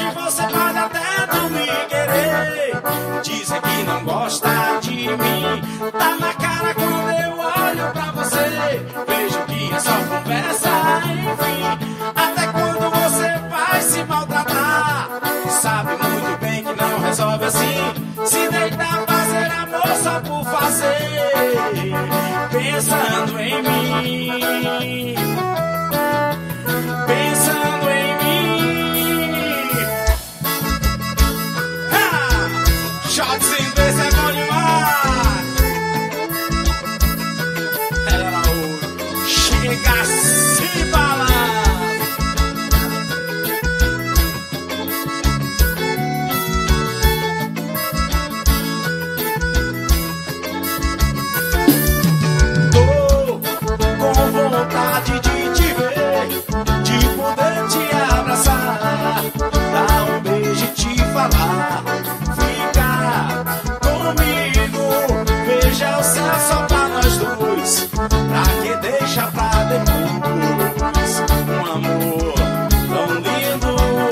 você pode até não me querer, dizer que não gosta de mim. Tá na cara quando eu olho pra você, vejo que é só conversa, enfim. Até quando você vai se maltratar, sabe muito bem que não resolve assim. Se deitar, fazer amor só por fazer, pensando em mim, pensando em mim. Ha! Shot sem vez é bom demais. Era o chega se balança. Vontade de te ver, de poder te abraçar, dar um beijo e te falar, ficar comigo, veja o céu só pra nós dois, pra que deixa pra depois, um amor tão lindo.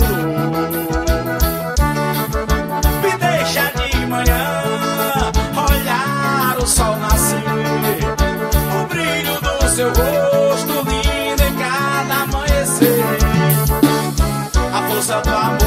Me deixa de manhã, olhar o sol nascer, o brilho do seu rosto lindo em cada amanhecer, a força do amor